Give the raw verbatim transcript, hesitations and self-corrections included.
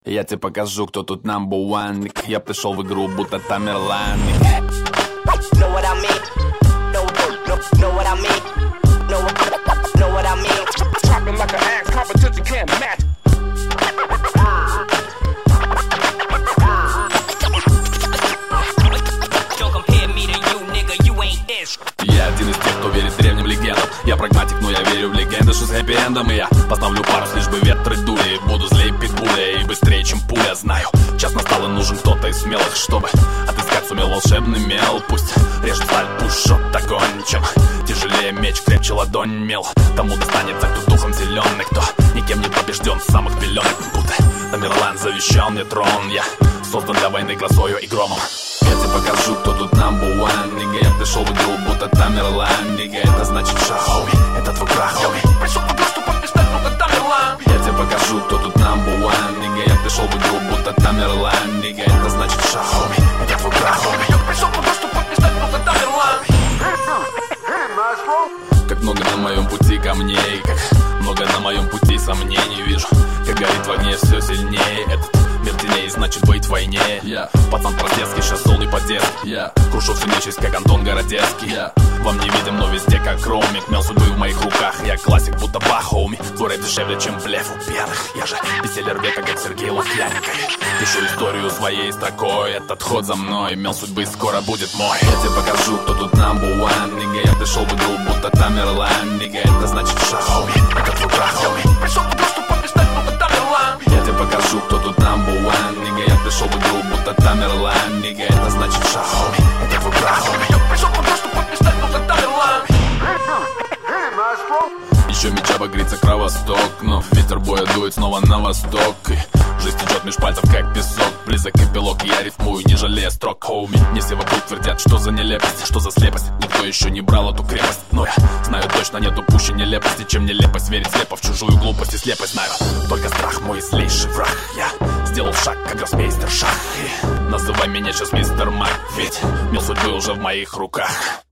Я тебе покажу, кто тут number one. Я пришел в игру, будто Тамерлан. Know what I mean? Know, know, know what I mean? Know, know what I mean? Chopping like an axe, competition can't match. Don't compare me to you, nigga, you ain't this. Я один из тех, кто верит древним легендам. Я прагматик, но я верю в легенды, что с хэппи-эндом. И я поставлю парус, лишь бы ветры дули. Буду злее питбуля и быстрее, чем пуля. Знаю, час настал и нужен кто-то из смелых, чтобы отыскать сумел волшебный мел. Пусть режет сталь, пушет огонь. Чем тяжелее меч, крепче ладонь мел. Тому достанется, кто духом зеленый, кто никем не побежден с самых пеленок. Будто Тамерлан завещал мне трон. Я создан для войны грозою и громом. Я тебе покажу, кто тут number one. Нига, я пришел в игру, будто Тамерлан. Нига, это значит шахоми, это твой крах, хоми. Пришел в игру, чтобы побеждать, будто Тамерлан. Я тебе покажу, кто тут number one. Нига, я пришел в игру, будто Тамерлан. Нига, это значит шахоми, это твой крах, хоми. Я пришел в игру, чтобы побеждать, будто Тамерлан. Как много на моем пути камней, как много на моем пути сомнений вижу. Как горит в огне все сильнее. Этот мир теней, значит быть в войне. Я пацан простецкий, сейчас золный по-детски. Я крушу всю нечисть, как Антон Городецкий. Я вам не видим, но везде как хромик. Мел судьбы в моих руках, я классик, будто Бахоуми. Город дешевле, чем блеф у пьяных. Я же бестселлер века, как Сергей Лукьяненко. Пишу историю своей строкой. Этот ход за мной, мел судьбы скоро будет мой. Я тебе покажу, кто тут number one. Нига, я пришел в игру, будто Тамерлан. Нига, это значит шахоми, это твой крах, хоми. Пришел в игру, чтобы побеждать, будто Тамерлан. Я тебе покажу, кто тут number one. Нига, я пришел в игру, будто Тамерлан. Нига, это значит шахоми, это твой крах, хоми. Я пришел в игру, чтобы побеждать, будто Тамерлан. Еще меча багрится кровосток, но ветер боя дует снова на восток. И жизнь течет меж пальцев, как песок. Близок эпилог, и я рифмую, не жалея строк, хоуми. Не все вокруг твердят, что за нелепость, что за слепость. Никто еще не брал эту крепость, но я знаю точно, нету пуще нелепости, чем нелепость. Верить слепо в чужую глупость и слепость. Знаю, только страх мой злейший враг. Я сделал шаг, как гроссмейстер шах. И называй меня сейчас мистер Мак, ведь мел судьбы уже в моих руках.